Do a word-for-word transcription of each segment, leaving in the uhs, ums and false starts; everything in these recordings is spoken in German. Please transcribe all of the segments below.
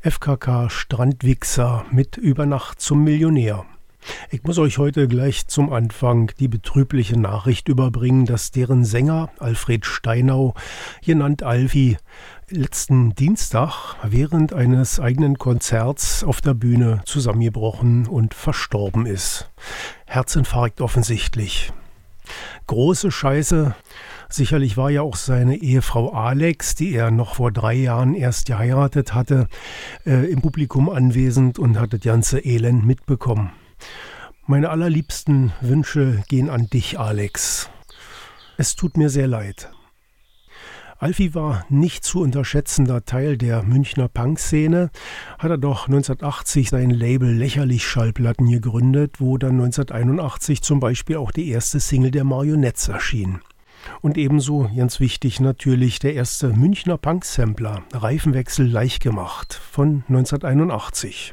F K K Strandwichser mit Über Nacht zum Millionär. Ich muss euch heute gleich zum Anfang die betrübliche Nachricht überbringen, dass deren Sänger Alfred Steinau, genannt Alfie, letzten Dienstag während eines eigenen Konzerts auf der Bühne zusammengebrochen und verstorben ist. Herzinfarkt offensichtlich. Große Scheiße. Sicherlich war ja auch seine Ehefrau Alex, die er noch vor drei Jahren erst geheiratet hatte, äh, im Publikum anwesend und hat das ganze Elend mitbekommen. Meine allerliebsten Wünsche gehen an dich, Alex. Es tut mir sehr leid. Alfie war nicht zu unterschätzender Teil der Münchner Punkszene, hat er doch neunzehnhundertachtzig sein Label Lächerlich Schallplatten gegründet, wo dann neunzehnhunderteinundachtzig zum Beispiel auch die erste Single der Marionettes erschien. Und ebenso, ganz wichtig natürlich, der erste Münchner Punk-Sampler, Reifenwechsel leicht gemacht, von neunzehnhunderteinundachtzig.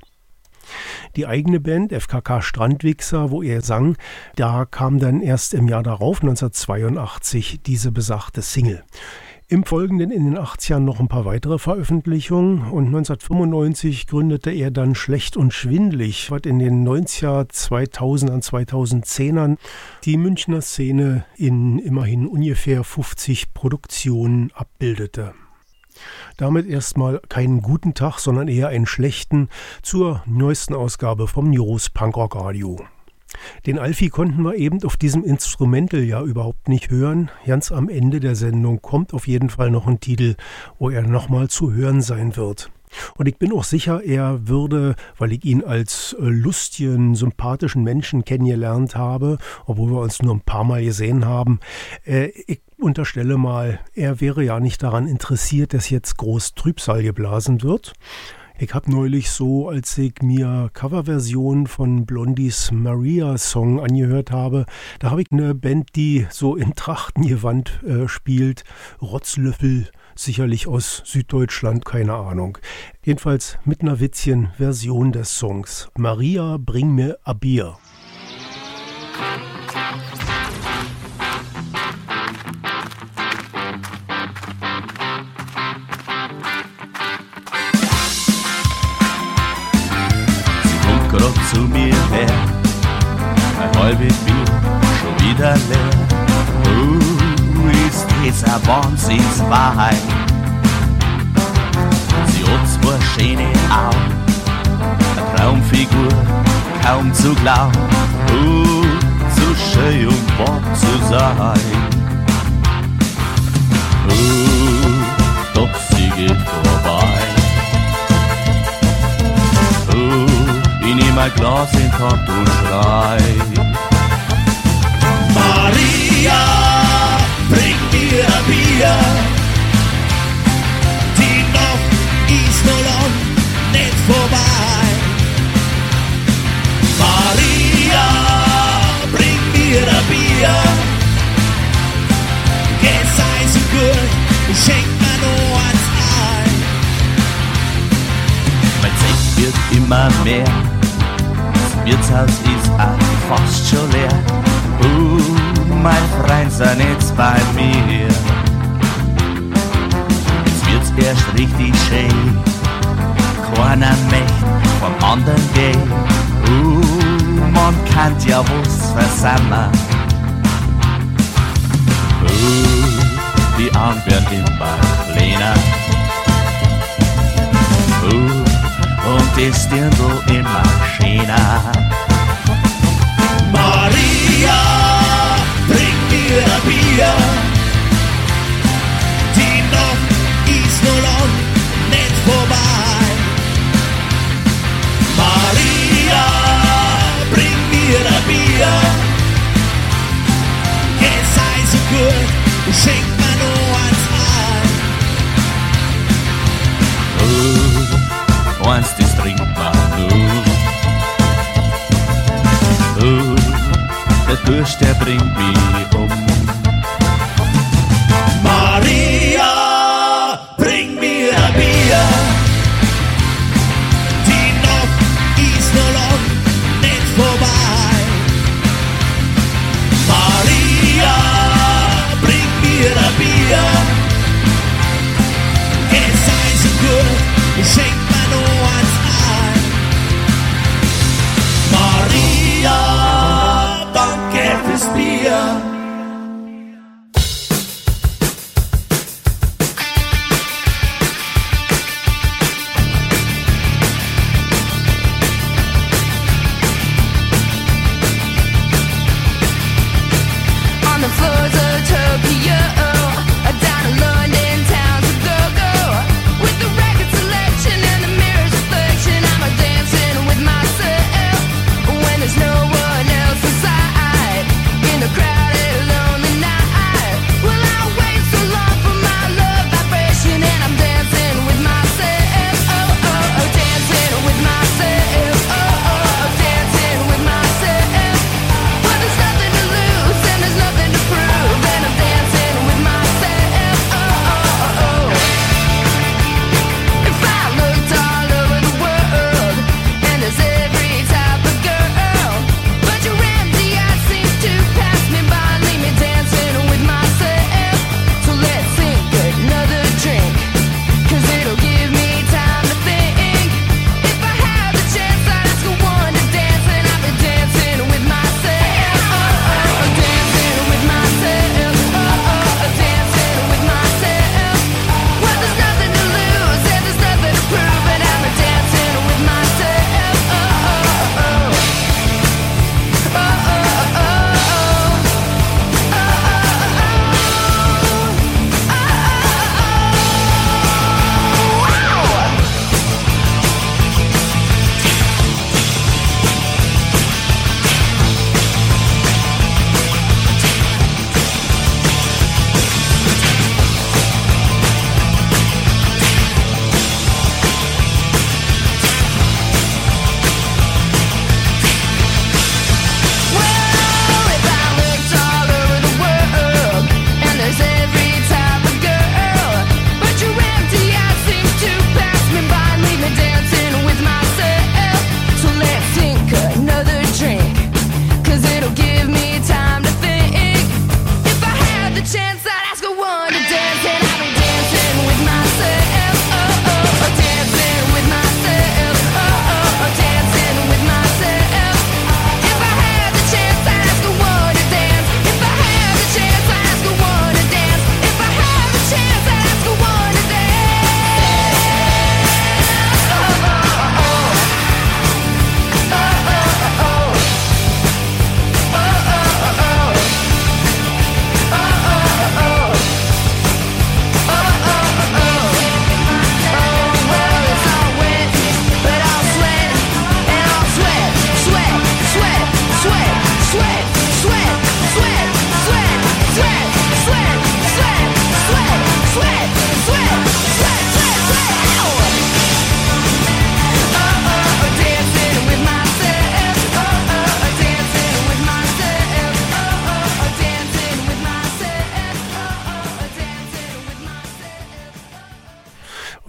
Die eigene Band, F K K Strandwichser, wo er sang, da kam dann erst im Jahr darauf, neunzehnhundertzweiundachtzig, diese besagte Single. Im Folgenden in den achtzigern noch ein paar weitere Veröffentlichungen und neunzehnhundertfünfundneunzig gründete er dann Schlecht und Schwindlig, was in den neunziger, zweitausender, zweitausendzehnern die Münchner Szene in immerhin ungefähr fünfzig Produktionen abbildete. Damit erstmal keinen guten Tag, sondern eher einen schlechten zur neuesten Ausgabe vom News Punkrock Radio. Den Alfie konnten wir eben auf diesem Instrumental ja überhaupt nicht hören. Ganz am Ende der Sendung kommt auf jeden Fall noch ein Titel, wo er nochmal zu hören sein wird. Und ich bin auch sicher, er würde, weil ich ihn als lustigen, sympathischen Menschen kennengelernt habe, obwohl wir uns nur ein paar Mal gesehen haben, äh, ich unterstelle mal, er wäre ja nicht daran interessiert, dass jetzt groß Trübsal geblasen wird. Ich habe neulich so, als ich mir Coverversionen von Blondies Maria-Song angehört habe, da habe ich eine Band, die so in Trachtengewand äh, spielt, Rotzlöffel, sicherlich aus Süddeutschland, keine Ahnung. Jedenfalls mit einer witzigen Version des Songs. Maria, bring mir a Bier. Grad zu mir her, ein halbes Bier schon wieder leer. Oh, ist das eine Wahnsinnswahrheit. Sie hat zwar schöne Augen, eine Traumfigur, kaum zu glauben. Oh, so schön und wahr zu sein. Oh, doch sie geht vorbei. Ich nehm ein Glas in die Hand und schrei: Maria, bring mir ein Bier. Die Nacht ist noch lang nicht vorbei. Maria, bring mir ein Bier. Geh, sei so gut und schenk mir noch eins ein. Mein Zeug wird immer mehr. Wirtshaus ist auch fast schon leer. Uh, mein Freund sei jetzt bei mir. Jetzt wird's erst richtig schön. Keiner möchte vom anderen gehen. Uh, man kann ja was versammeln. Uh, die Arme werden immer kleiner. Uh, und das Dirndl immer schöner. Maria, bring mir ein Bier. Die Nacht ist noch lang nicht vorbei. Maria, bring mir ein Bier. Geh, sei so gut und schenk mir noch eins ein. Oh, eins, das trinkt man nur. Oh, der Durst, der bringt mich um. Maria, bring mir ein Bier. Die Nacht ist noch lang nicht vorbei. Maria, bring mir ein Bier. Geh, sei so gut und schenk mir noch ein.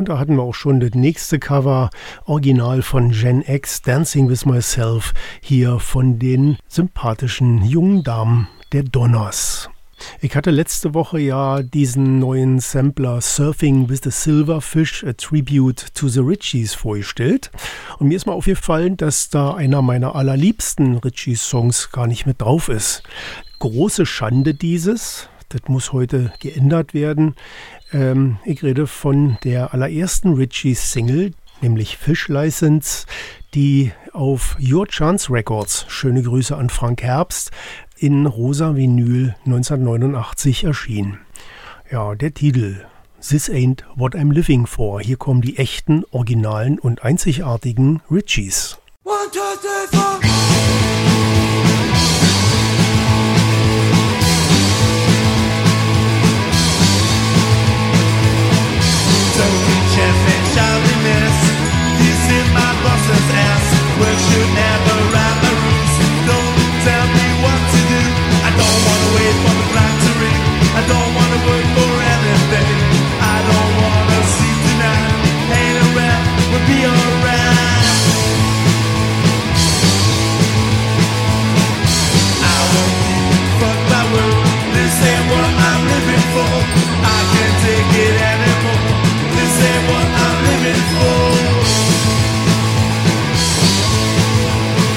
Und da hatten wir auch schon das nächste Cover, Original von Gen X, Dancing with Myself, hier von den sympathischen jungen Damen der Donners. Ich hatte letzte Woche ja diesen neuen Sampler Surfing with the Silverfish, a Tribute to the Richies vorgestellt. Und mir ist mal aufgefallen, dass da einer meiner allerliebsten Richies-Songs gar nicht mit drauf ist. Große Schande dieses, das muss heute geändert werden. Ähm, ich rede von der allerersten Richies-Single, nämlich Fish License, die auf Your Chance Records, schöne Grüße an Frank Herbst, in rosa Vinyl neunzehnhundertneunundachtzig erschien. Ja, der Titel This Ain't What I'm Living For. Hier kommen die echten, originalen und einzigartigen Richies. One, two, three, four. Don't champagne, shall we miss? This in my boss's ass. Well, should never ride my roots. Don't tell me what to do. I don't wanna wait for the clock to ring. I don't wanna work for anything. I don't wanna sleep tonight. Ain't a rap, we'll be alright. I won't be fucked by work. This ain't what I'm living for. I can't take it anymore. This ain't what I'm living for.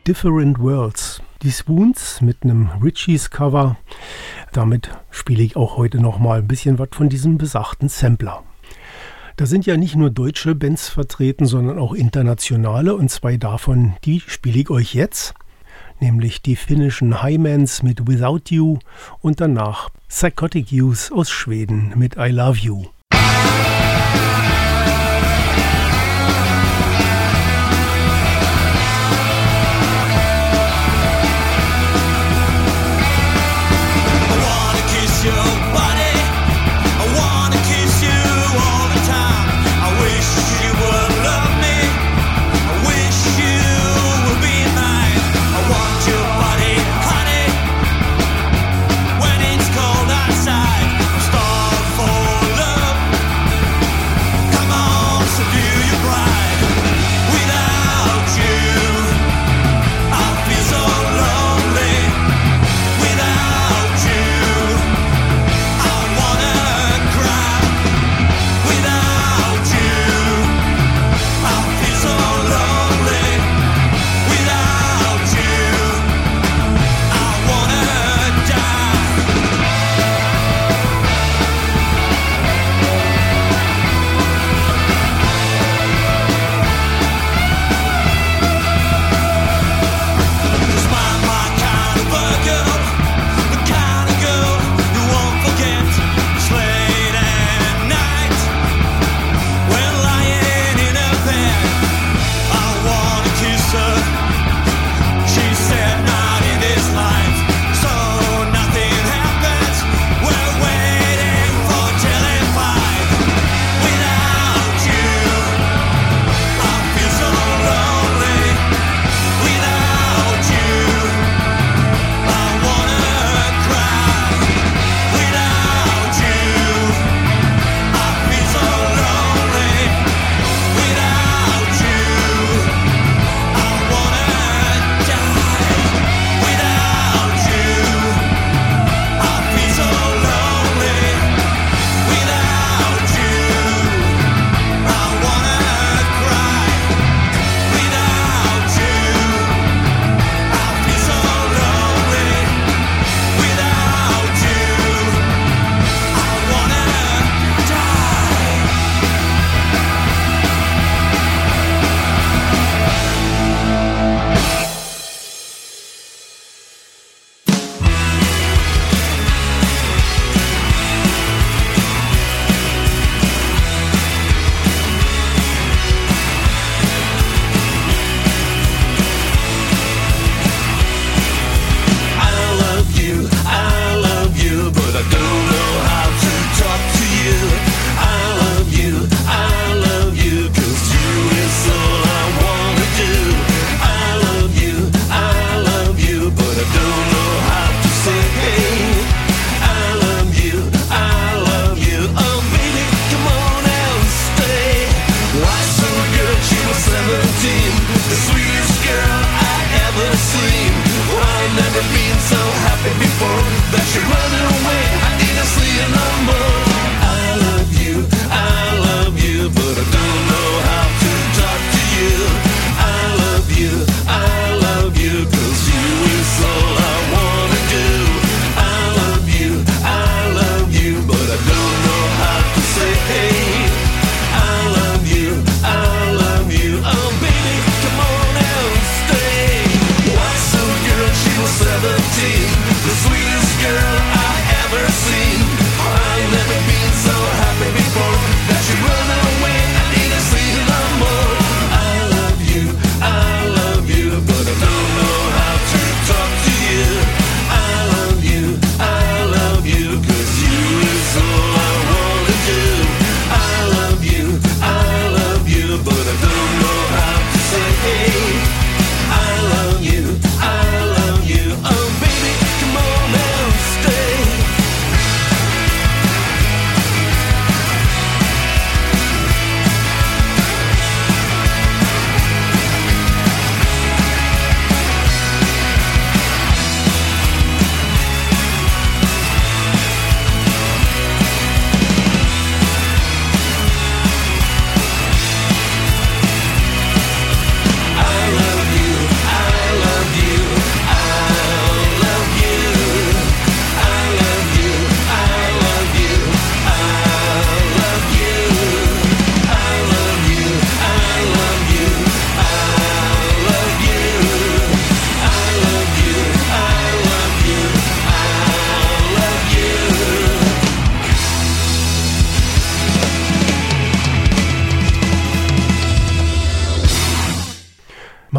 Different Worlds. Die Swoons mit einem Richies Cover. Damit spiele ich auch heute noch mal ein bisschen was von diesem besagten Sampler. Da sind ja nicht nur deutsche Bands vertreten, sondern auch internationale, und zwei davon, die spiele ich euch jetzt. Nämlich die finnischen Highmans mit Without You und danach Psychotic Youth aus Schweden mit I Love You. Love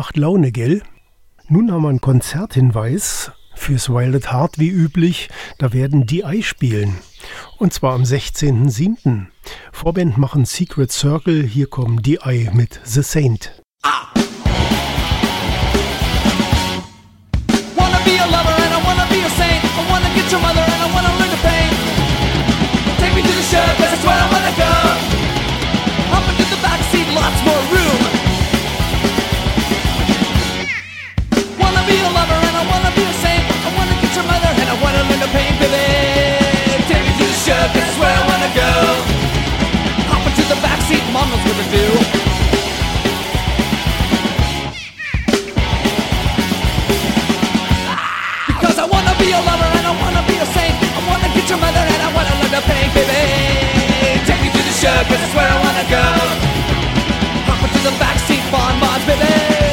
macht Laune, gell? Nun haben wir einen Konzerthinweis fürs Wild at Heart wie üblich. Da werden D I spielen. Und zwar am sechzehnten siebten Vorband machen Secret Circle. Hier kommen D I mit The Saint. Ah. Wanna be a lover and I wanna be a saint. I wanna get your mother and I wanna learn to paint. Take me to the show, cause that's where I wanna go. Hop into the backseat, lots more room. Wanna be a lover and I wanna be a saint. I wanna get your mother and I wanna learn to paint, baby. Take me to the show, cause that's where I wanna go. Hop into the backseat, mom knows what to do. Because I wanna be a lover and I wanna be a saint. I wanna get your mother and I wanna learn to paint, baby. Take me to the show, cause that's where I wanna go. Hop into the backseat, bonbons, baby.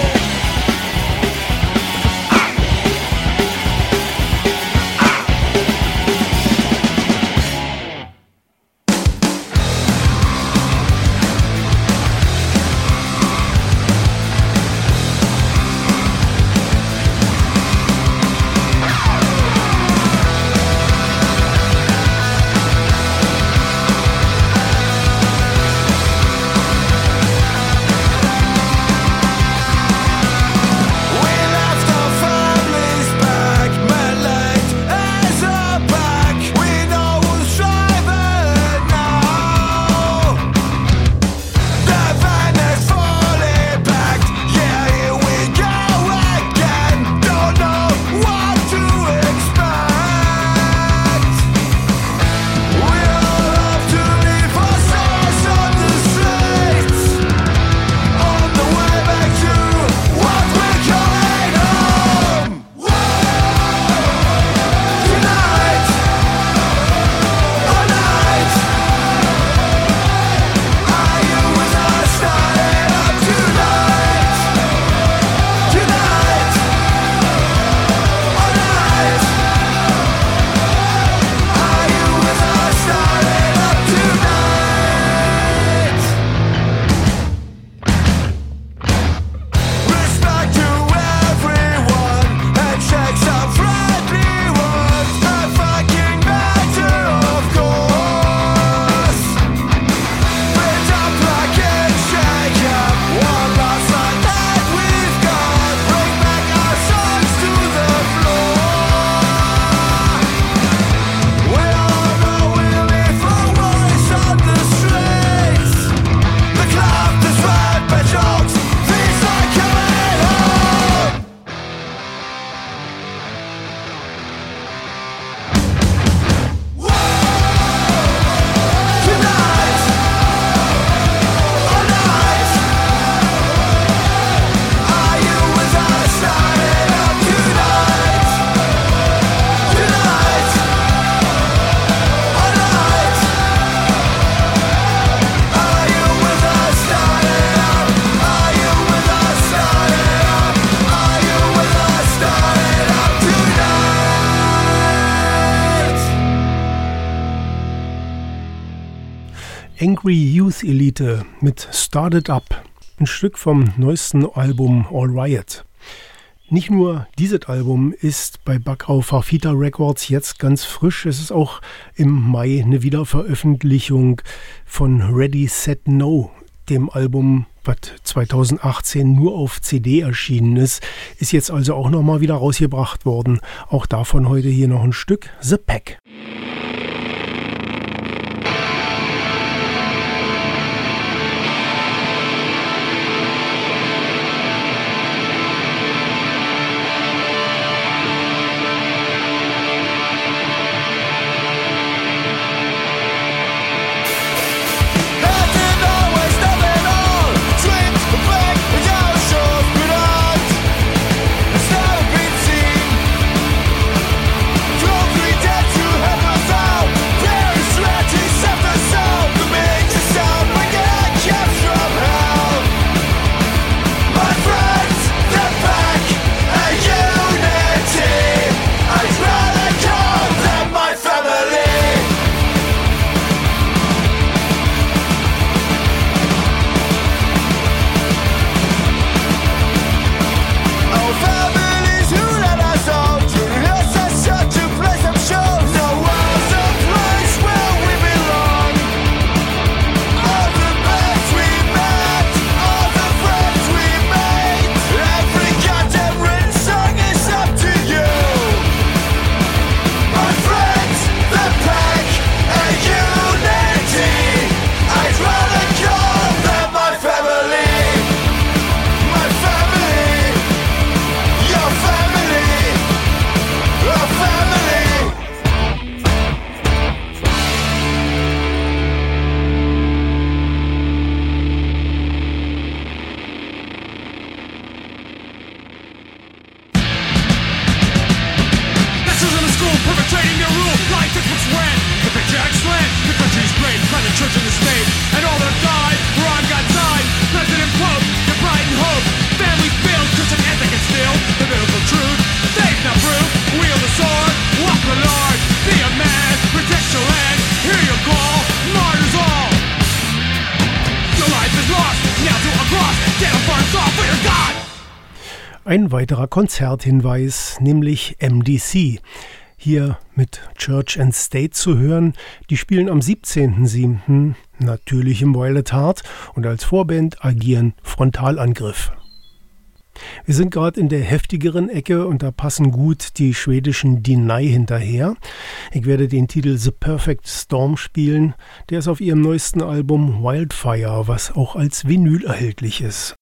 Angry Youth Elite mit Started Up, ein Stück vom neuesten Album All Riot. Nicht nur dieses Album ist bei Backau Farfita Records jetzt ganz frisch, es ist auch im Mai eine Wiederveröffentlichung von Ready Set No, dem Album, was zweitausendachtzehn nur auf C D erschienen ist, ist jetzt also auch nochmal wieder rausgebracht worden. Auch davon heute hier noch ein Stück, The Pack. Dead to heaven. Ein weiterer Konzerthinweis, nämlich M D C. Hier mit Church and State zu hören. Die spielen am siebzehnten siebten natürlich im Wild at Heart und als Vorband agieren Frontalangriff. Wir sind gerade in der heftigeren Ecke und da passen gut die schwedischen Deny hinterher. Ich werde den Titel The Perfect Storm spielen. Der ist auf ihrem neuesten Album Wildfire, was auch als Vinyl erhältlich ist.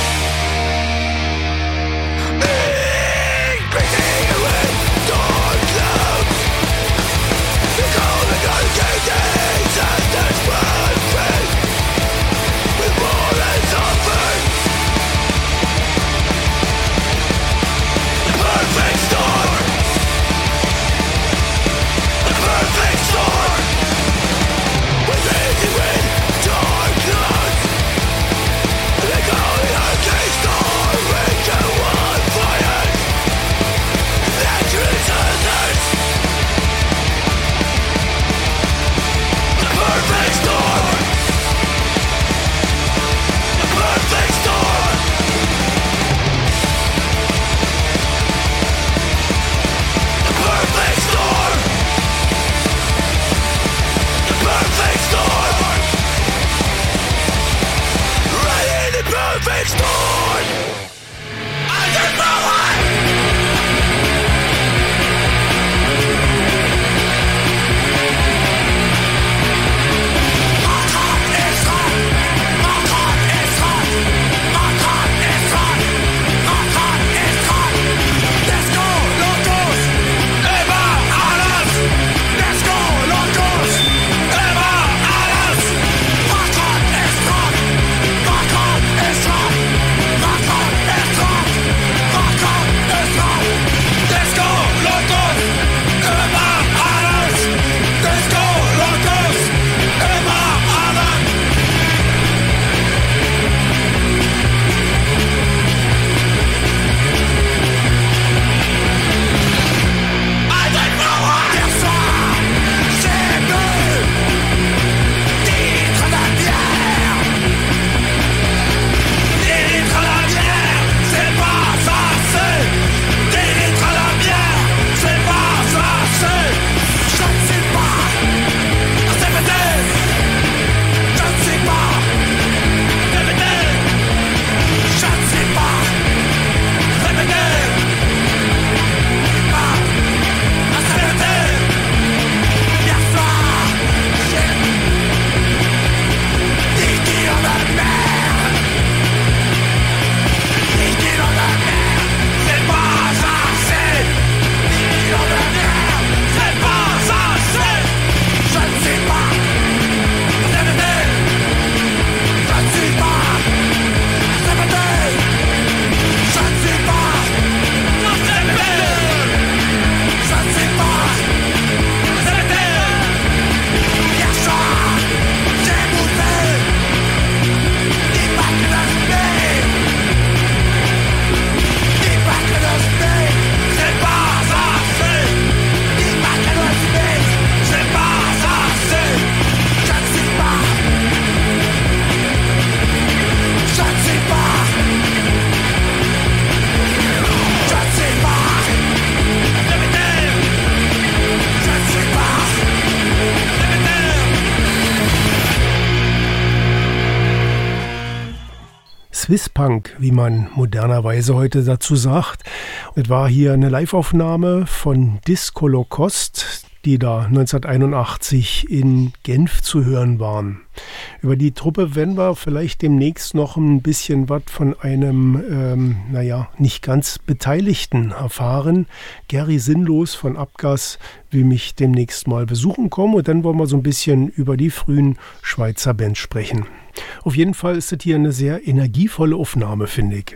Swisspunk, wie man modernerweise heute dazu sagt. Es war hier eine Liveaufnahme von Disco Low Cost, die da neunzehnhunderteinundachtzig in Genf zu hören waren. Über die Truppe werden wir vielleicht demnächst noch ein bisschen was von einem, ähm, naja, nicht ganz Beteiligten erfahren. Gary Sinnlos von Abgas will mich demnächst mal besuchen kommen und dann wollen wir so ein bisschen über die frühen Schweizer Bands sprechen. Auf jeden Fall ist das hier eine sehr energievolle Aufnahme, finde ich.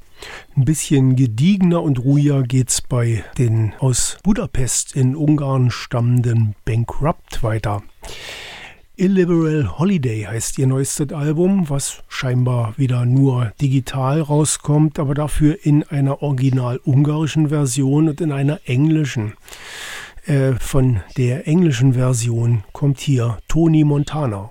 Ein bisschen gediegener und ruhiger geht's bei den aus Budapest in Ungarn stammenden Bankrupt weiter. Illiberal Holiday heißt ihr neuestes Album, was scheinbar wieder nur digital rauskommt, aber dafür in einer original ungarischen Version und in einer englischen. Äh, von der englischen Version kommt hier Tony Montana.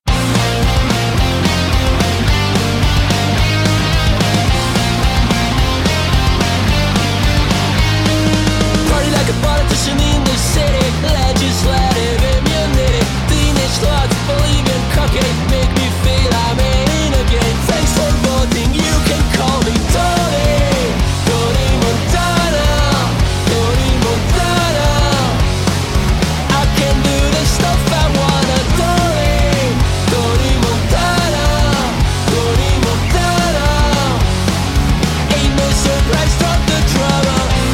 Revolution in the city, legislative immunity. Teenage thoughts, believe in cocaine, make me feel I'm in again. Thanks for voting, you can call me Tony, Tony Montana, Tony Montana. I can do the stuff I wanna, Tony, Tony Montana, Tony Montana. Ain't no surprise, stop the drama.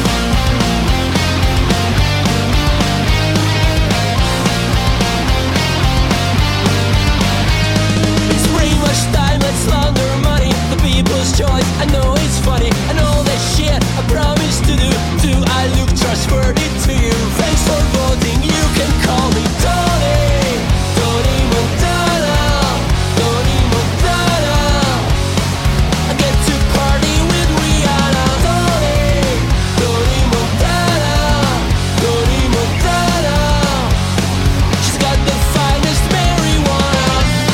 Launder money, the people's choice. I know it's funny, and all that shit I promise to do. Do I look trustworthy to you? Thanks for voting, you can call me Tony, Tony Montana, Tony Montana. I get to party with Rihanna, Tony, Tony Montana, Tony Montana. She's got the finest marijuana.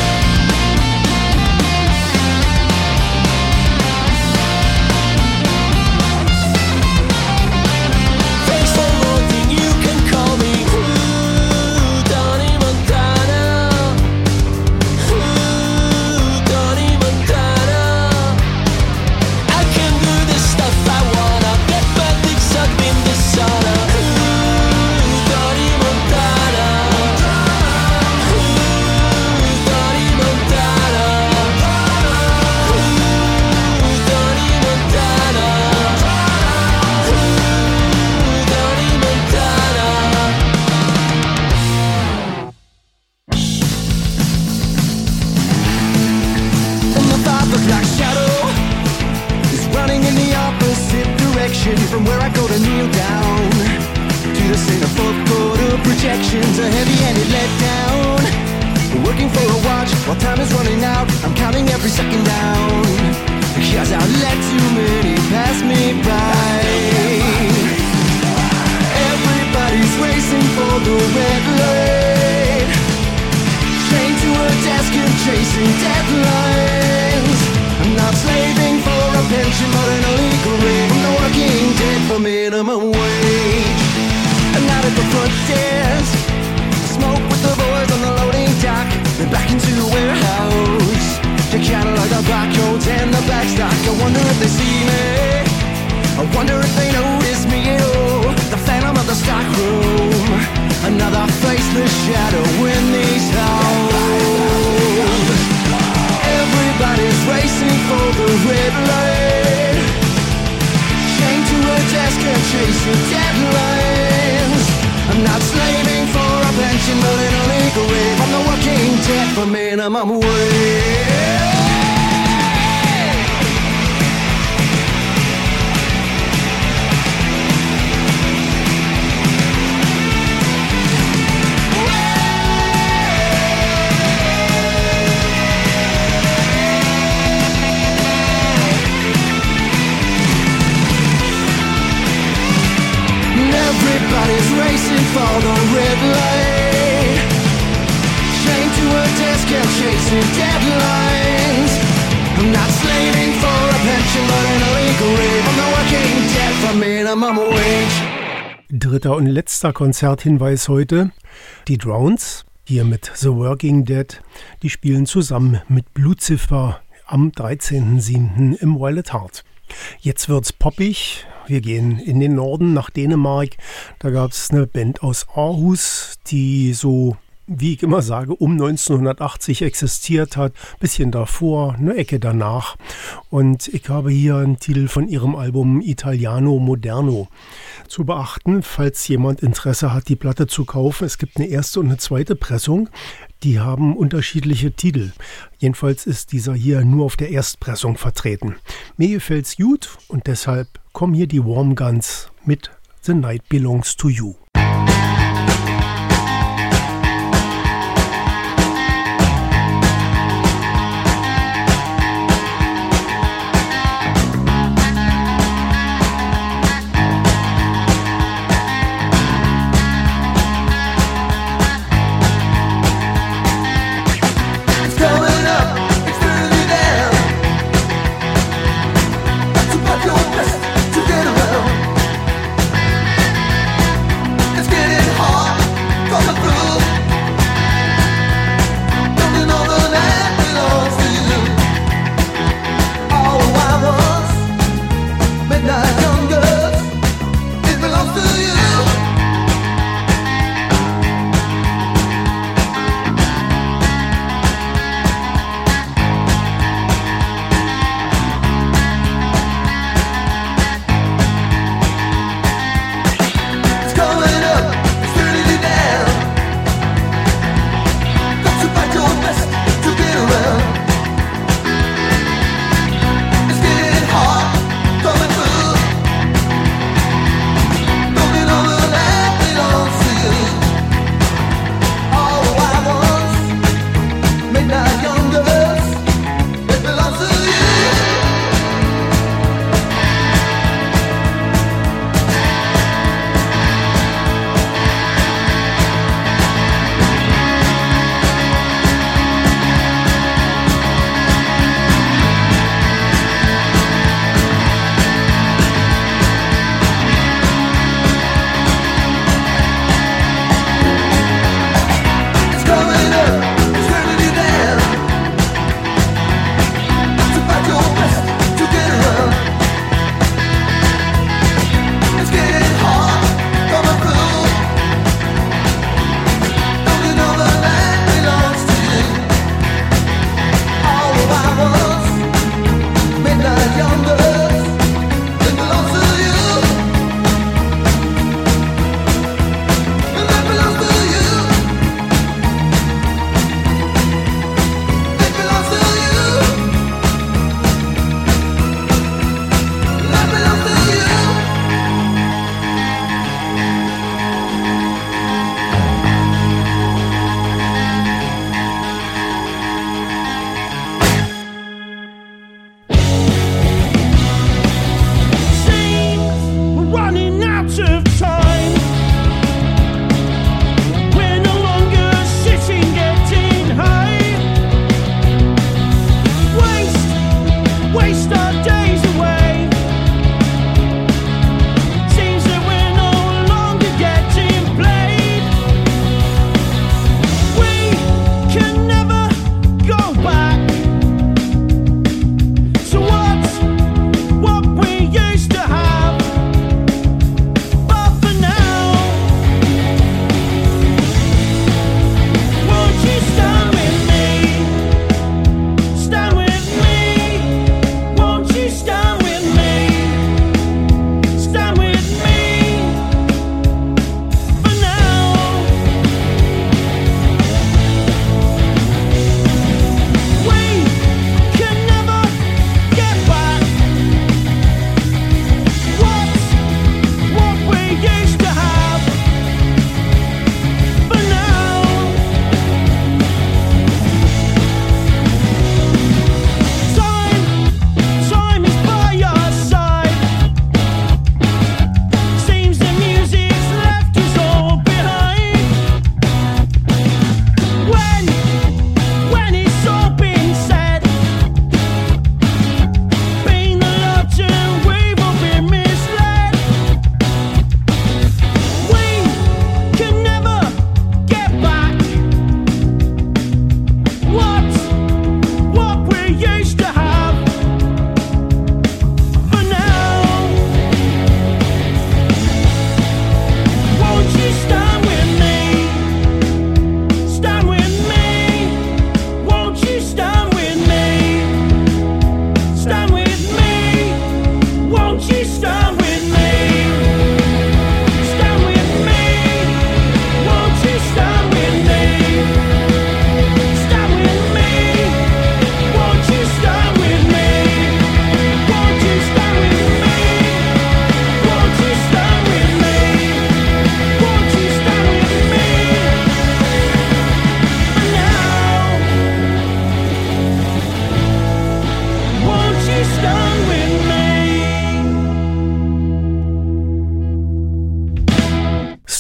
From where I go to kneel down to the centerfold court of projections, a heavy-handed letdown. Working for a watch while time is running out. I'm counting every second down, because I let too many pass me by. Everybody's racing for the red light, chained to a desk and chasing deadlines. I'm not slaving for a pension, but an illegal rate. I'm not working dead for minimum wage. I'm not at the front desk, smoke with the boys on the loading dock, then back into the warehouse to catalog the barcodes and the backstock. I wonder if they see me, I wonder if they notice me. Oh, the phantom of the stock room, another faceless shadow in these halls. Everybody's racing for the red light, chained to a desk and chasing deadlines. I'm not slaving for a pension, but an illegal rate. I'm not working dead for minimum wage. Everybody's racing for the red light, chained to a desk and chasing deadlines. I'm not slaving for a pension, but an illegal rate. I'm not working dead for minimum wage. Dritter und letzter Konzerthinweis heute. Die Drowns, hier mit The Working Dead, die spielen zusammen mit Lucifer am dreizehnten siebten im Wild at Heart. Jetzt wird's poppig. Wir gehen in den Norden nach Dänemark. Da gab es eine Band aus Aarhus, die so, wie ich immer sage, um neunzehnhundertachtzig existiert hat. Bisschen davor, eine Ecke danach. Und ich habe hier einen Titel von ihrem Album Italiano Moderno. Zu beachten, falls jemand Interesse hat, die Platte zu kaufen. Es gibt eine erste und eine zweite Pressung. Die haben unterschiedliche Titel. Jedenfalls ist dieser hier nur auf der Erstpressung vertreten. Mir gefällt's gut und deshalb kommen hier die Warm Guns mit The Night Belongs to You. To get around.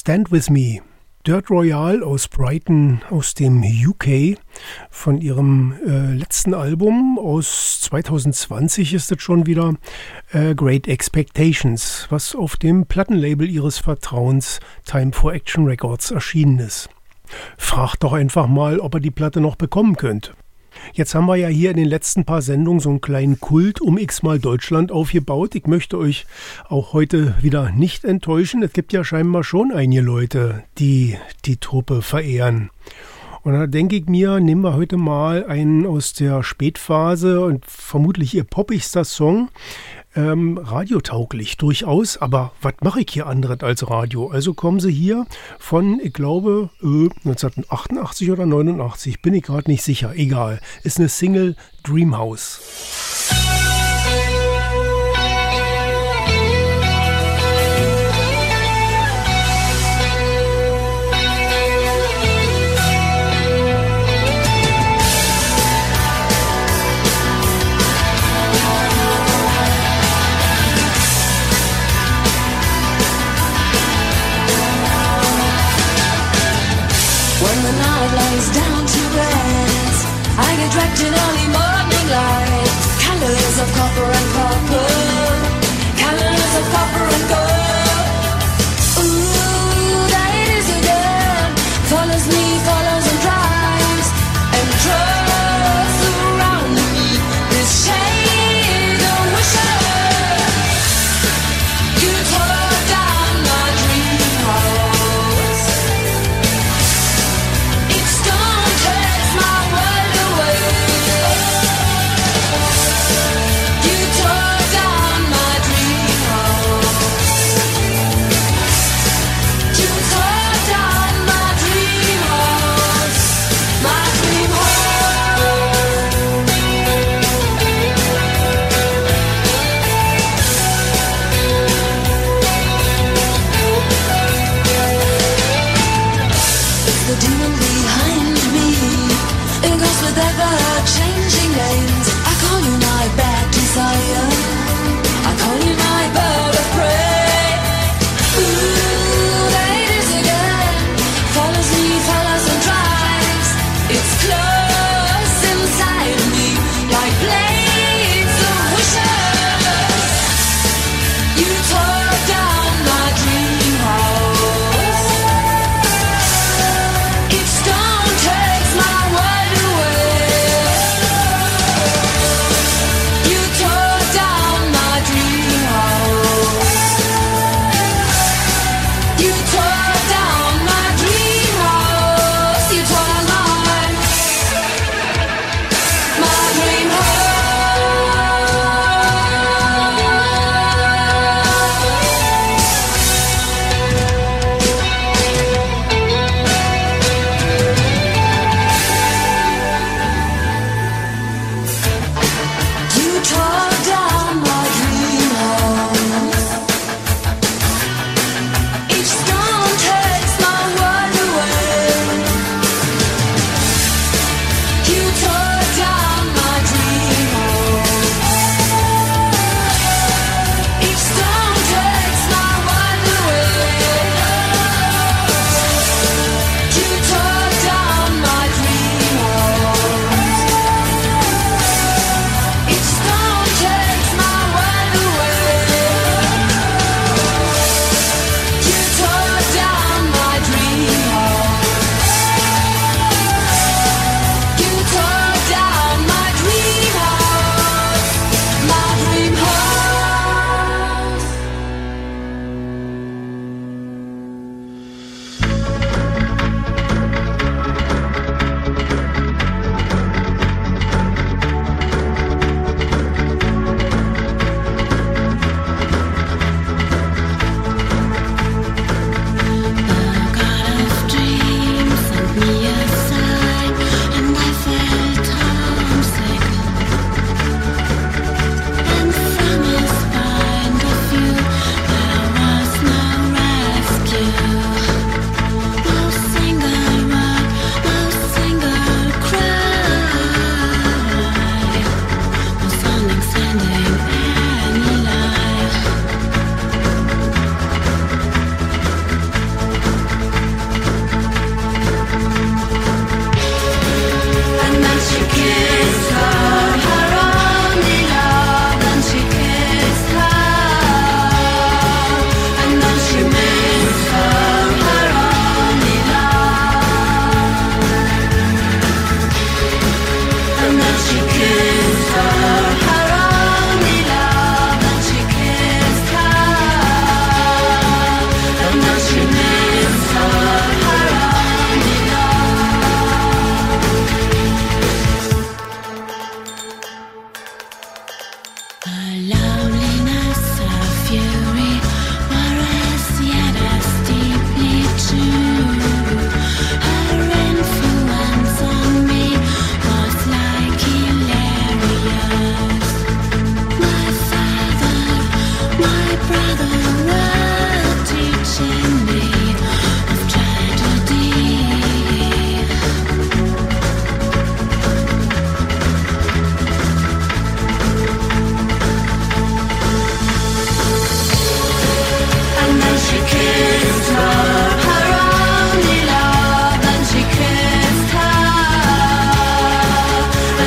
Stand With Me. Dirt Royale aus Brighton aus dem U K von ihrem äh, letzten Album aus zwanzig zwanzig ist es schon wieder, äh, Great Expectations, was auf dem Plattenlabel ihres Vertrauens Time for Action Records erschienen ist. Fragt doch einfach mal, ob ihr die Platte noch bekommen könnt. Jetzt haben wir ja hier in den letzten paar Sendungen so einen kleinen Kult um x-mal Deutschland aufgebaut. Ich möchte euch auch heute wieder nicht enttäuschen. Es gibt ja scheinbar schon einige Leute, die die Truppe verehren. Und da denke ich mir, nehmen wir heute mal einen aus der Spätphase und vermutlich ihr poppigster Song. Ähm, radiotauglich durchaus, aber was mache ich hier anderes als Radio? Also kommen sie hier von, ich glaube, äh, neunzehnhundertachtundachtzig oder neunundachtzig, bin ich gerade nicht sicher, egal. Ist eine Single, Dreamhouse. Down to rest, I get dragged in early morning light. Colors of copper and purple, colors of copper and gold. Ooh, there it is again. Follows me, follows and drives, and draws around me this shade of wishes. You tore down my dream house. Changing names, I call you my bad desire, I call you my bird of prey. Ooh, there it is again, follows me, follows and drives. It's close inside me, like blades of wishes. You tore down my dream house. Each stone takes my world away.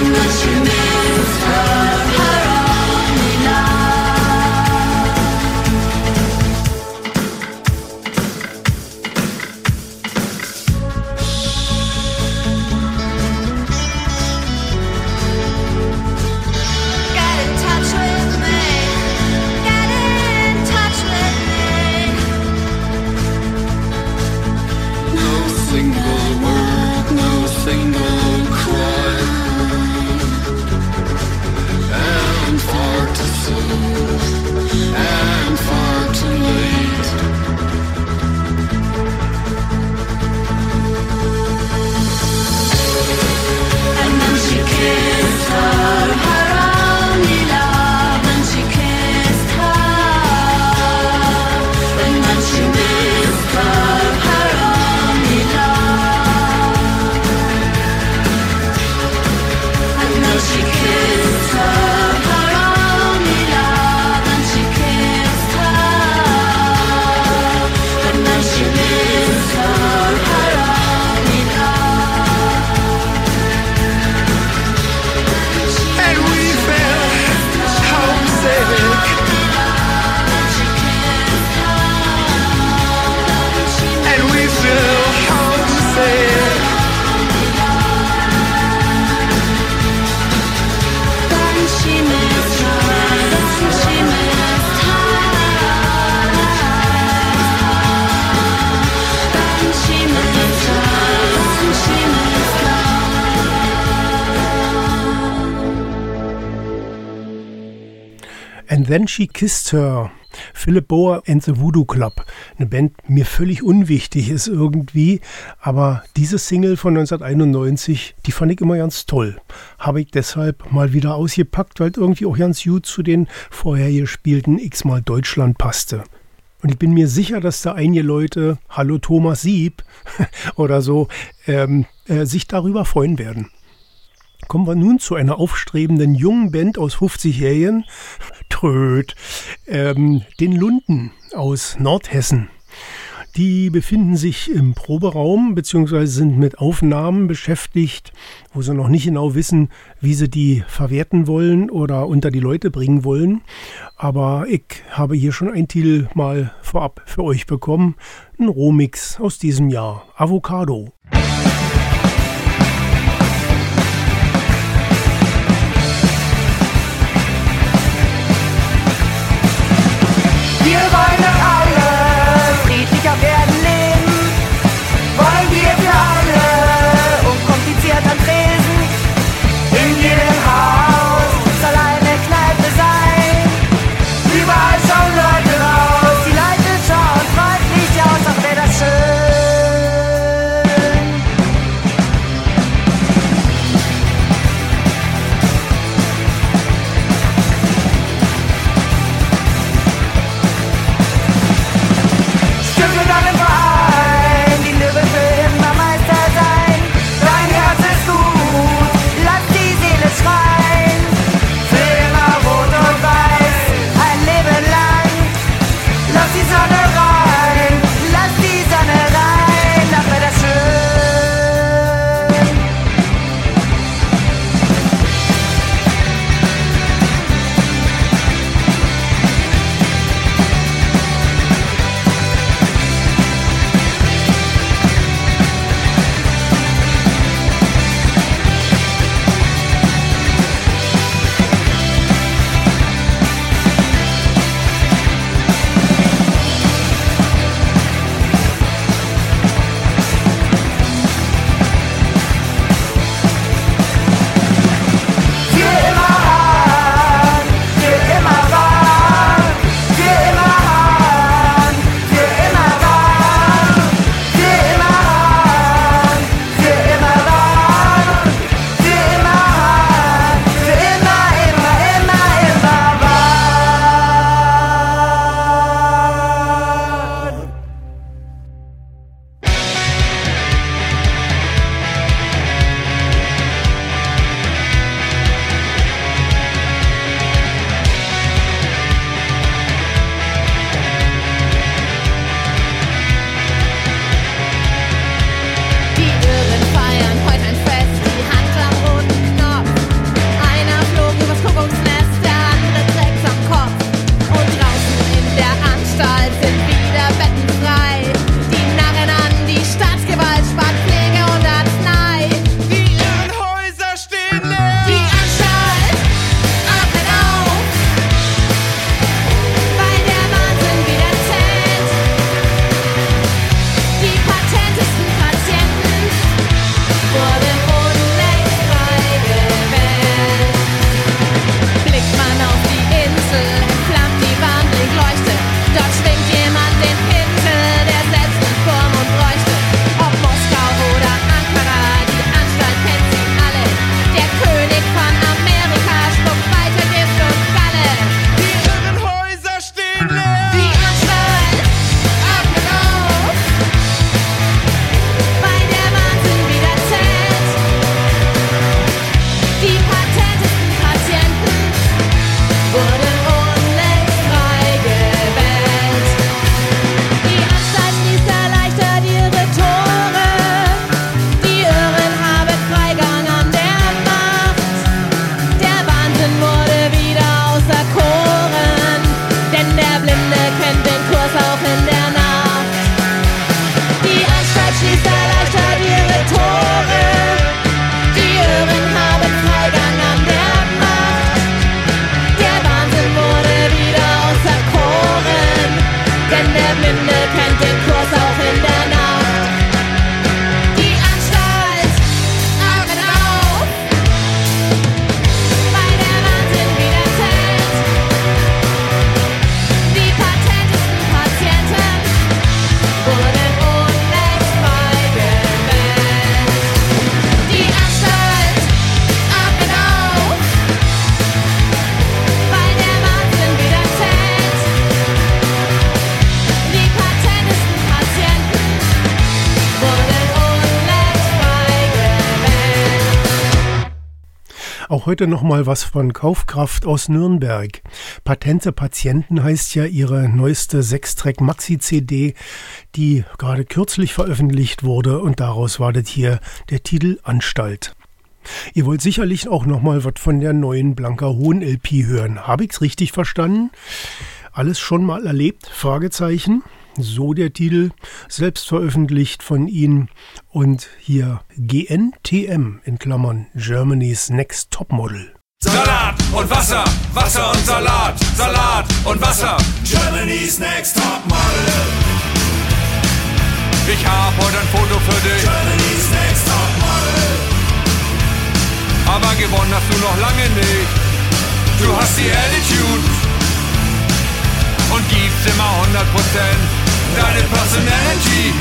And Then She Kissed Her, Philip Bower and the Voodoo Club. Eine Band, mir völlig unwichtig ist irgendwie, aber diese Single von neunzehnhunderteinundneunzig, die fand ich immer ganz toll. Habe ich deshalb mal wieder ausgepackt, weil irgendwie auch ganz gut zu den vorher gespielten X-mal Deutschland passte. Und ich bin mir sicher, dass da einige Leute, hallo Thomas Sieb oder so, ähm, äh, sich darüber freuen werden. Kommen wir nun zu einer aufstrebenden jungen Band aus fünfzigjährigen, Tröd, ähm, den Lunden aus Nordhessen. Die befinden sich im Proberaum bzw. sind mit Aufnahmen beschäftigt, wo sie noch nicht genau wissen, wie sie die verwerten wollen oder unter die Leute bringen wollen. Aber ich habe hier schon einen Titel mal vorab für euch bekommen, ein Rohmix aus diesem Jahr, Avocado. Wir wollen alle friedlicher werden leben, wollen wir für alle unkompliziert am Tresen, in jedem Haus soll eine Kneipe sein, überall schauen Leute raus, die Leute schauen freundlich aus, ach wär das schön. Auch heute nochmal was von Kaufkraft aus Nürnberg. Patente Patienten heißt ja ihre neueste sechs-Track-Maxi-C D, die gerade kürzlich veröffentlicht wurde, und daraus war das hier der Titel Anstalt. Ihr wollt sicherlich auch nochmal was von der neuen Blanker Hohn L P hören. Habe ich's richtig verstanden? Alles schon mal erlebt? Fragezeichen. So der Titel, selbst veröffentlicht von Ihnen. Und hier G N T M in Klammern Germany's Next Topmodel. Salat und Wasser, Wasser und Salat, Salat und Wasser, Germany's Next Topmodel. Ich hab heute ein Foto für dich, Germany's Next Topmodel. Aber gewonnen hast du noch lange nicht. Du hast die Attitude und gibst immer hundert Prozent. Deine Personality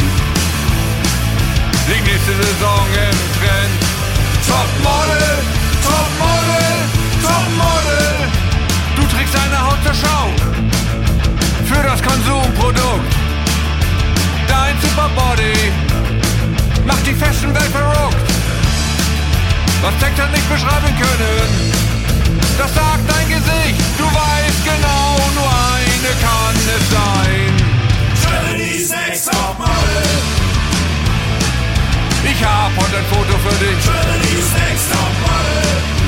liegt nächste Saison im Trend. Topmodel, Topmodel, Topmodel. Du trägst deine Haut zur Schau für das Konsumprodukt. Dein Superbody macht die Fashion-Welt verrückt. Was Texte nicht beschreiben können, das sagt dein Gesicht. Du weißt genau, nur eine kann es sein. Germany's Next Topmodel. Ich hab heute ein Foto für dich, Germany's Next Topmodel.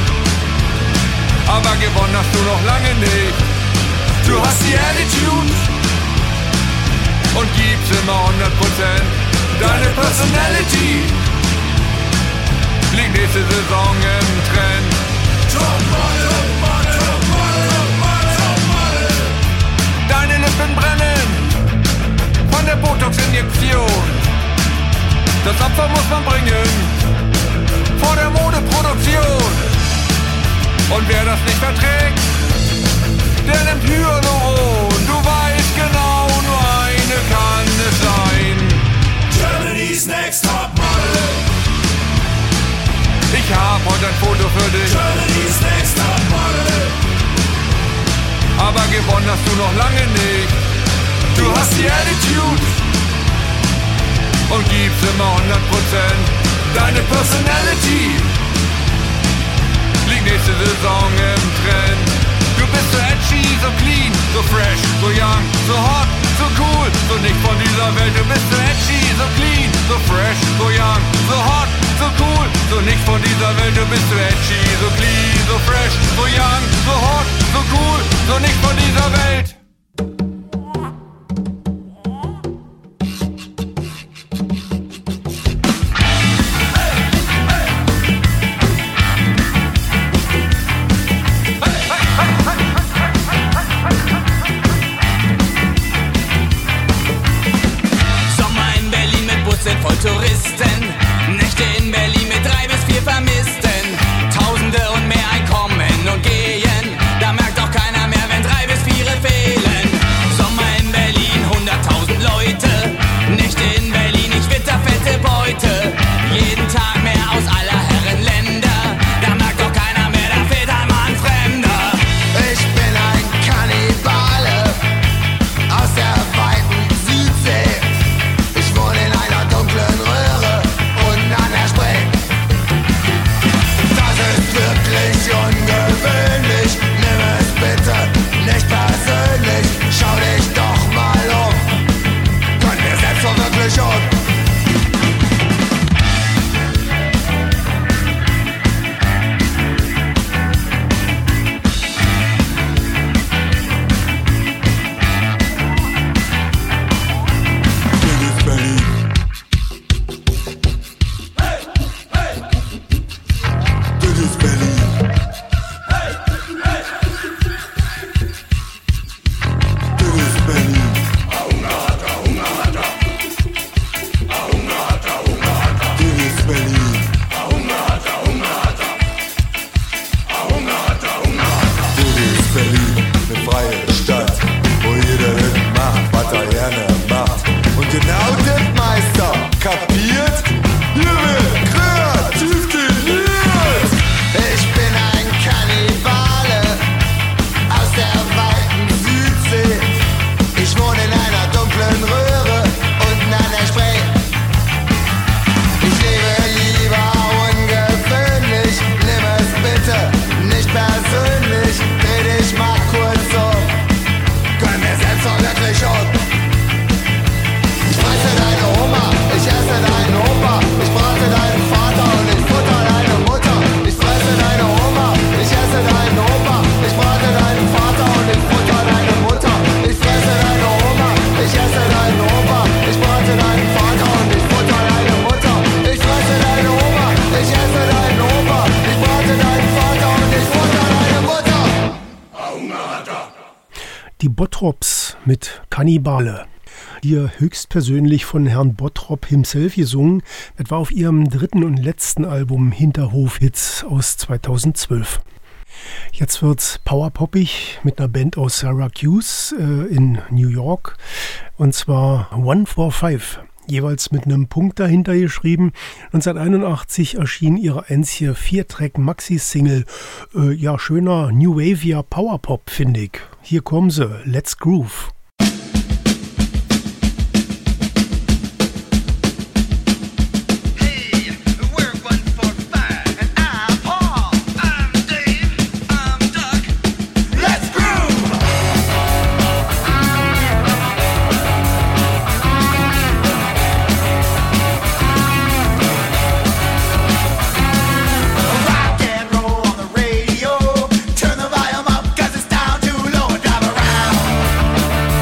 Aber gewonnen hast du noch lange nicht. Du hast die Attitude und gibst immer hundert Prozent. Deine Personality liegt nächste Saison im Trend. Topmodel, Topmodel, Topmodel, Topmodel. Deine Lippen brennen von der Botox-Injektion. Das Opfer muss man bringen vor der Modeproduktion. Und wer das nicht verträgt, der nimmt Hyaluron. Du weißt genau, nur eine kann es sein. Germany's Next Topmodel. Ich hab heute ein Foto für dich, Germany's Next Topmodel. Aber gewonnen hast du noch lange nicht. Du hast die Attitude und gibst immer hundert Prozent. Deine Personality liegt nächste Saison im Trend. Du bist so edgy, so clean, so fresh, so young, so hot, so cool, so nicht von dieser Welt. Du bist so edgy, so clean, so fresh, so young, so hot, so cool, so nicht von dieser Welt. Du bist so edgy, so clean, so fresh, so young, so hot, so cool, so nicht von dieser Welt. Voll Touristen, Nächte in Berlin mit drei bis vier Vermissten, Tausende und mehr ein kommen und gehen, da merkt auch keiner mehr, wenn drei bis vier fehlen. Bottrops mit Kannibale. Hier höchstpersönlich von Herrn Bottrop himself gesungen. Das war auf ihrem dritten und letzten Album Hinterhof-Hits aus zweitausendzwölf. Jetzt wird's powerpoppig mit einer Band aus Syracuse äh, in New York. Und zwar One Four Five. Jeweils mit einem Punkt dahinter geschrieben. neunzehnhunderteinundachtzig erschien ihre einzige Vier-Track-Maxi-Single. Äh, ja, schöner New Wavia Powerpop, finde ich. Hier kommen sie, Let's Groove. Turn the volume up, cause it's down too low. Drive around.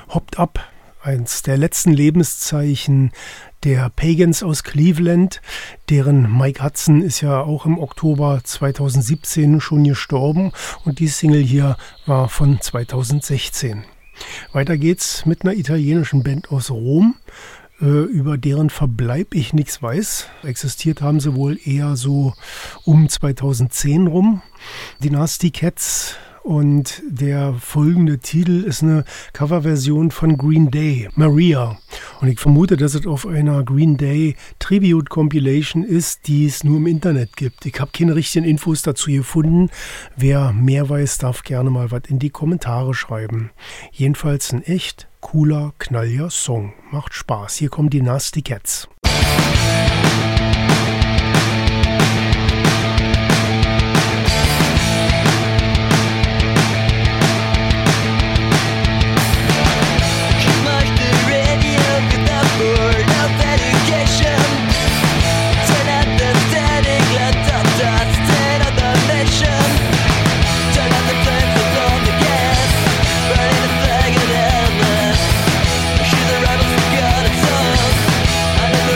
Hopped Up, eins der letzten Lebenszeichen der Pagans aus Cleveland. Deren Mike Hudson ist ja auch im Oktober zweitausendsiebzehn schon gestorben und die Single hier war von zweitausendsechzehn. Weiter geht's mit einer italienischen Band aus Rom, äh, über deren Verbleib ich nichts weiß. Existiert haben sie wohl eher so um zweitausendzehn rum. Die Nasty Cats. Und der folgende Titel ist eine Coverversion von Green Day, Maria. Und ich vermute, dass es auf einer Green Day Tribute Compilation ist, die es nur im Internet gibt. Ich habe keine richtigen Infos dazu gefunden. Wer mehr weiß, darf gerne mal was in die Kommentare schreiben. Jedenfalls ein echt cooler, knalliger Song. Macht Spaß. Hier kommen die Nasty Cats. She's a rebel, she got a tongue. I never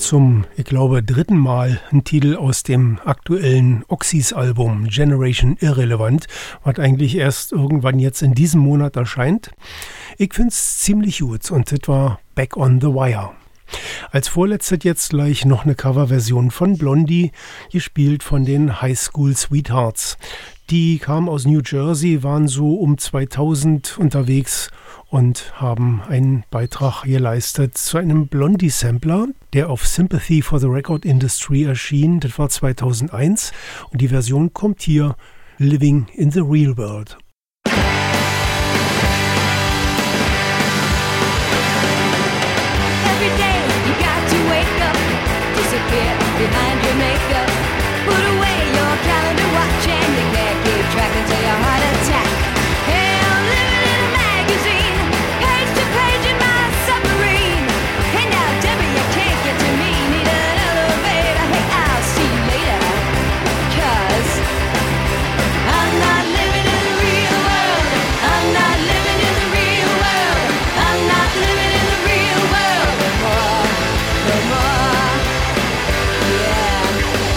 zum, ich glaube, dritten Mal ein Titel aus dem aktuellen Oxys-Album Generation Irrelevant, was eigentlich erst irgendwann jetzt in diesem Monat erscheint. Ich find's ziemlich gut und das war Back on the Wire. Als vorletztes jetzt gleich noch eine Coverversion von Blondie, gespielt von den High School Sweethearts. Die kamen aus New Jersey, waren so um zweitausend unterwegs und haben einen Beitrag geleistet zu einem Blondie-Sampler, der auf Sympathy for the Record Industry erschien. Das war zweitausendeins und die Version kommt hier, Living in the Real World. Every day you got to wake up, disappear behind your makeup, put away your calendar watch and you can't keep track until your heart attack. Hey, I'm living in a magazine, page to page in my submarine. Hey now Debbie, you can't get to me, need an elevator. Hey, I'll see you later, 'cause I'm not living in the real world. I'm not living in the real world. I'm not living in the real world no more, no more. Yeah,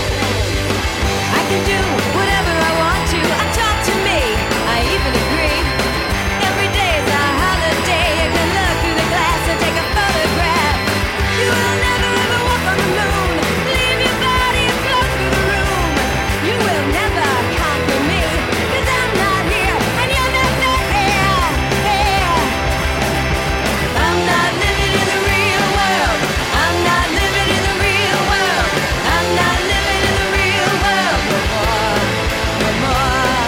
I can do whatever I want to. I talk to me, I even agree. Every day is a holiday. You can look through the glass and take a photograph. You will never ever walk on the moon. Leave your body and float through the room. You will never conquer me, 'cause I'm not here and you're not there. Here. I'm not living in the real world. I'm not living in the real world. I'm not living in the real world no more, no more.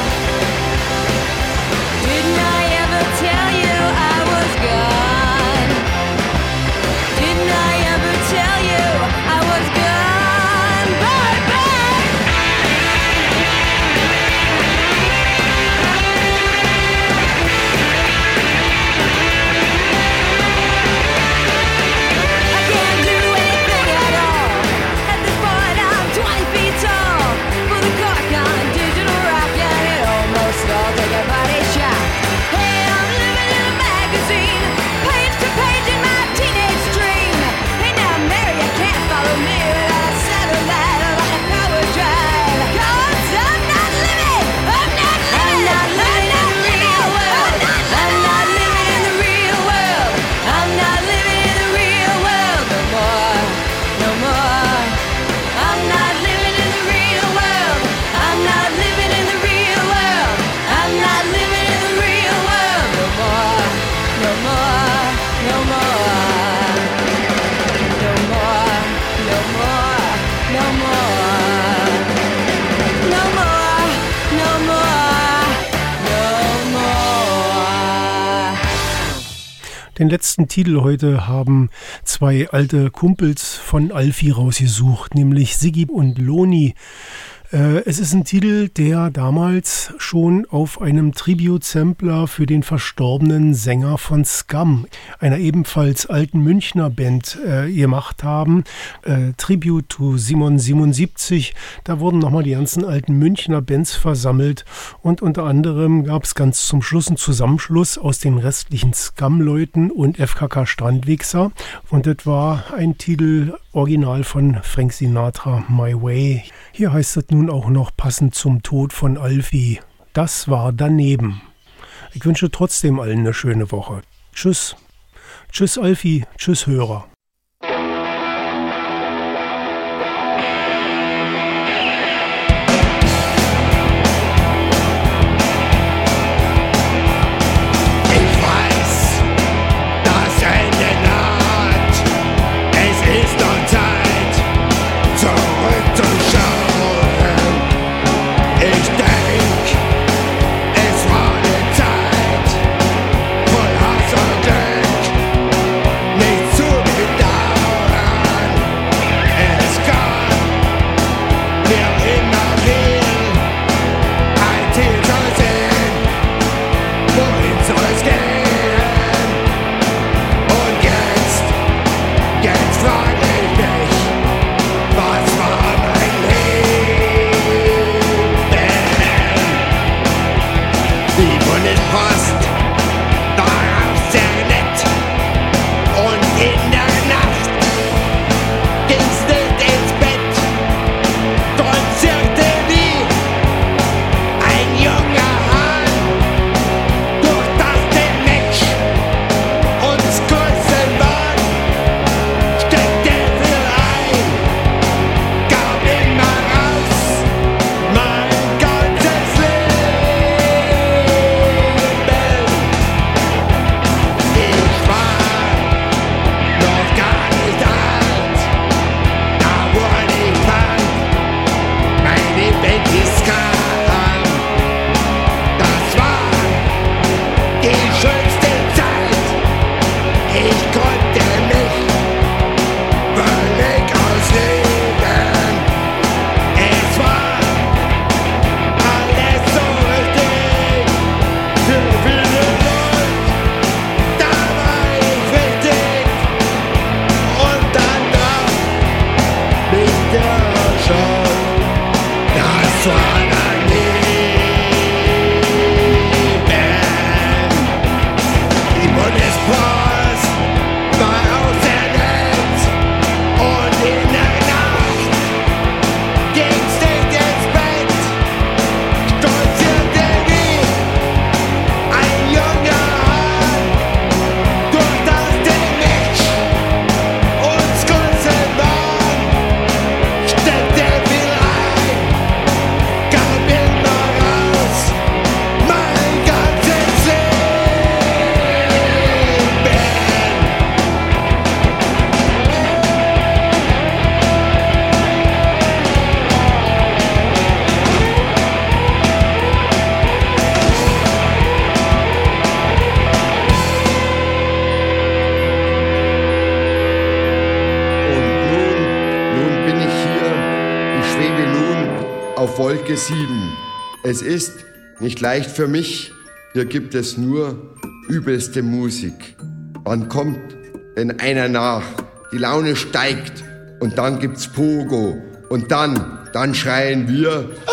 Didn't I ever tell you I was gone? Didn't I ever tell you I was gone? Bye bye. I can't do anything at all. At this point I'm twenty feet tall. For the cork on digital rock and it almost all take a body shot. Hey, I'm living in a magazine, page to page in my teenage dream. Hey now Mary, you can't follow me without a satellite or like a power drive. 'Cause I'm not living, I'm not living, I'm not living in the real world. I'm not living in the real world. I'm not living in the real world no more, no more. I'm not living in the real world. I'm not living in the real world. I'm not living in the real world no more, no more, no more. No more, no more, no more. No more, no more, no more. Den letzten Titel heute haben zwei alte Kumpels von Alfie rausgesucht, nämlich Siggi und Loni. Äh, es ist ein Titel, der damals schon auf einem Tribute-Sampler für den verstorbenen Sänger von Scum, einer ebenfalls alten Münchner Band, äh, gemacht haben. Äh, Tribute to Simon siebenundsiebzig. Da wurden nochmal die ganzen alten Münchner Bands versammelt und unter anderem gab es ganz zum Schluss einen Zusammenschluss aus den restlichen Scum-Leuten und F K K Strandwichser. Und das war ein Titel original von Frank Sinatra, My Way. Hier heißt es nun auch noch passend zum Tod von Alfie. Das war daneben. Ich wünsche trotzdem allen eine schöne Woche. Tschüss. Tschüss Alfie. Tschüss Hörer. Ich weiß, das Ende naht. Es ist noch Zeit, zurückzuschauen. Ich denk, es war eine Zeit voll Hass und Glück. Nicht zu Schalke sieben. Es ist nicht leicht für mich, hier gibt es nur übelste Musik. Wann kommt denn einer nach? Die Laune steigt und dann gibt's Pogo und dann, dann schreien wir